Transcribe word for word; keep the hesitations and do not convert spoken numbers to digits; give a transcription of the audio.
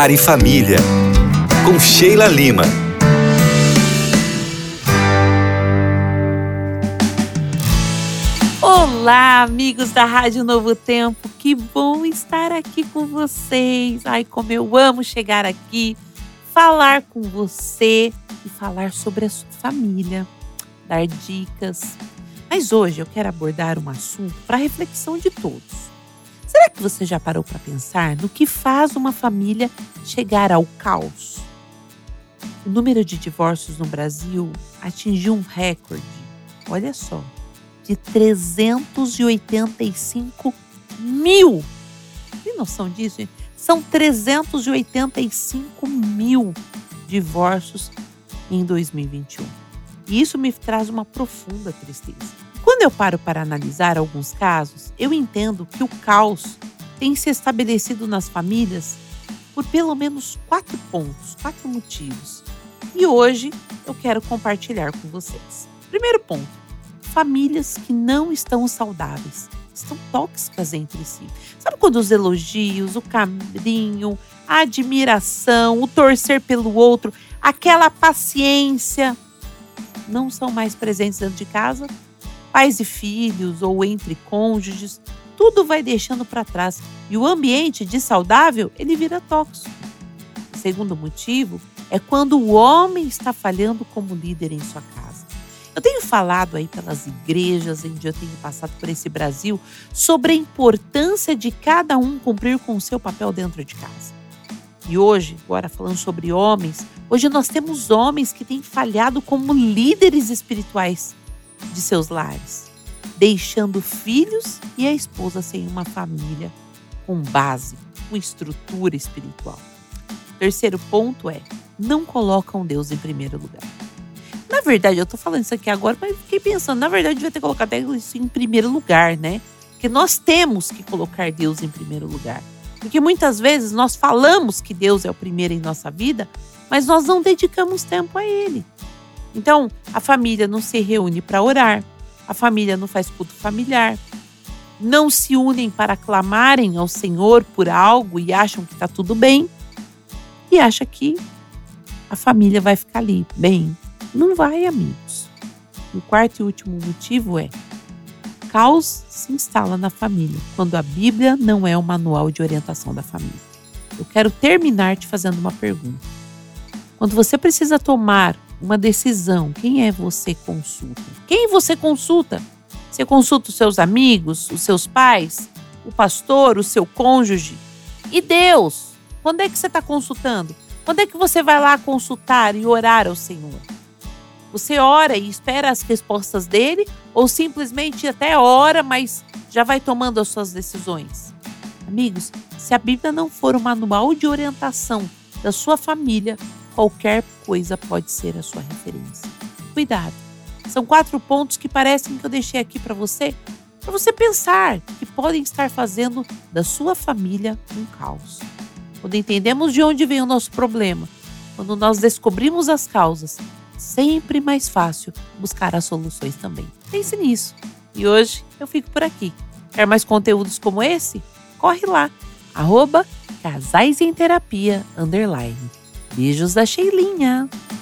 Lar e Família, com Sheila Lima. Olá, amigos da Rádio Novo Tempo, que bom estar aqui com vocês. Ai, como eu amo chegar aqui, falar com você e falar sobre a sua família, dar dicas. Mas hoje eu quero abordar um assunto para reflexão de todos. Será que você já parou para pensar no que faz uma família chegar ao caos? O número de divórcios no Brasil atingiu um recorde, olha só, de trezentos e oitenta e cinco mil. Tem noção disso, gente? São trezentos e oitenta e cinco mil divórcios em dois mil e vinte e um. E isso me traz uma profunda tristeza. Quando eu paro para analisar alguns casos, eu entendo que o caos tem se estabelecido nas famílias por pelo menos quatro pontos, quatro motivos. E hoje eu quero compartilhar com vocês. Primeiro ponto, famílias que não estão saudáveis, estão tóxicas entre si. Sabe quando os elogios, o carinho, a admiração, o torcer pelo outro, aquela paciência não são mais presentes dentro de casa? Pais e filhos ou entre cônjuges, tudo vai deixando para trás e o ambiente dissaudável, ele vira tóxico. O segundo motivo é quando o homem está falhando como líder em sua casa. Eu tenho falado aí pelas igrejas onde eu tenho passado por esse Brasil sobre a importância de cada um cumprir com o seu papel dentro de casa. E hoje, agora falando sobre homens, hoje nós temos homens que têm falhado como líderes espirituais de seus lares, deixando filhos e a esposa sem uma família com base, com estrutura espiritual. Terceiro ponto é, não colocam Deus em primeiro lugar. Na verdade, eu tô falando isso aqui agora, mas fiquei pensando, na verdade, eu devia ter colocado isso em primeiro lugar, né? Porque nós temos que colocar Deus em primeiro lugar. Porque muitas vezes nós falamos que Deus é o primeiro em nossa vida, mas nós não dedicamos tempo a Ele. Então, a família não se reúne para orar, a família não faz culto familiar, não se unem para clamarem ao Senhor por algo e acham que está tudo bem, e acha que a família vai ficar ali bem. Não vai, amigos. O quarto e último motivo é: caos se instala na família, quando a Bíblia não é o manual de orientação da família. Eu quero terminar te fazendo uma pergunta. Quando você precisa tomar uma decisão, quem é você consulta? Quem você consulta? Você consulta os seus amigos, os seus pais, o pastor, o seu cônjuge? E Deus? Quando é que você está consultando? Quando é que você vai lá consultar e orar ao Senhor? Você ora e espera as respostas dele ou simplesmente até ora, mas já vai tomando as suas decisões? Amigos, se a Bíblia não for o manual de orientação da sua família, qualquer coisa pode ser a sua referência. Cuidado. São quatro pontos que parecem que eu deixei aqui para você, para você pensar que podem estar fazendo da sua família um caos. Quando entendemos de onde vem o nosso problema, quando nós descobrimos as causas, sempre mais fácil buscar as soluções também. Pense nisso. E hoje eu fico por aqui. Quer mais conteúdos como esse? Corre lá. Arroba Casais em Terapia, underline. Beijos da Sheilinha.